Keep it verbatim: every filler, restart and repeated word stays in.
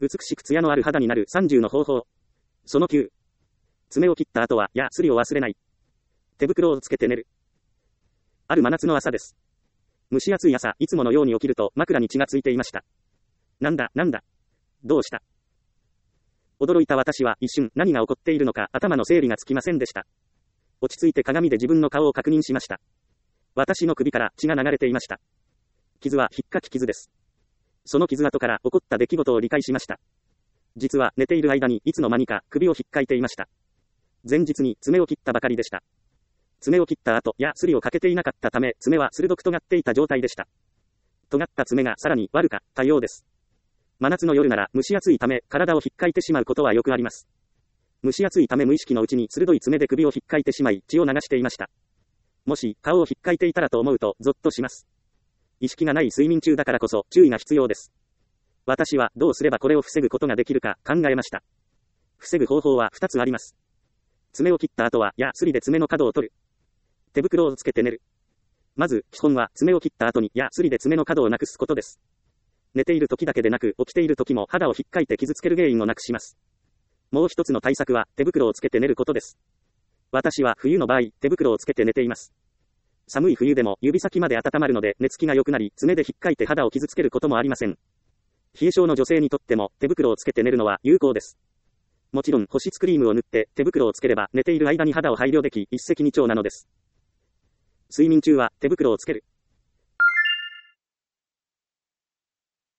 美しく艶のある肌になるさんじゅうの方法。そのきゅう。爪を切った後は、やすりを忘れない。手袋をつけて寝る。ある真夏の朝です。蒸し暑い朝、いつものように起きると枕に血がついていました。なんだ、なんだ。どうした。驚いた私は一瞬何が起こっているのか頭の整理がつきませんでした。落ち着いて鏡で自分の顔を確認しました。私の首から血が流れていました。傷は引っかき傷です。その傷跡から起こった出来事を理解しました。実は寝ている間にいつの間にか首を引っかいていました。前日に爪を切ったばかりでした。爪を切った後、やすりをかけていなかったため、爪は鋭く尖っていた状態でした。尖った爪がさらに悪かったようです。真夏の夜なら蒸し暑いため、体を引っかいてしまうことはよくあります。蒸し暑いため無意識のうちに鋭い爪で首を引っかいてしまい、血を流していました。もし、顔を引っかいていたらと思うと、ゾッとします。意識がない睡眠中だからこそ、注意が必要です。私は、どうすればこれを防ぐことができるか、考えました。防ぐ方法はふたつあります。爪を切った後は、やすりで爪の角を取る。手袋をつけて寝る。まず、基本は、爪を切った後に、やすりで爪の角をなくすことです。寝ている時だけでなく、起きている時も肌を引っかいて傷つける原因をなくします。もう一つの対策は、手袋をつけて寝ることです。私は冬の場合、手袋をつけて寝ています。寒い冬でも指先まで温まるので寝つきが良くなり、爪で引っかいて肌を傷つけることもありません。冷え性の女性にとっても手袋をつけて寝るのは有効です。もちろん保湿クリームを塗って手袋をつければ寝ている間に肌を配慮でき一石二鳥なのです。睡眠中は手袋をつける。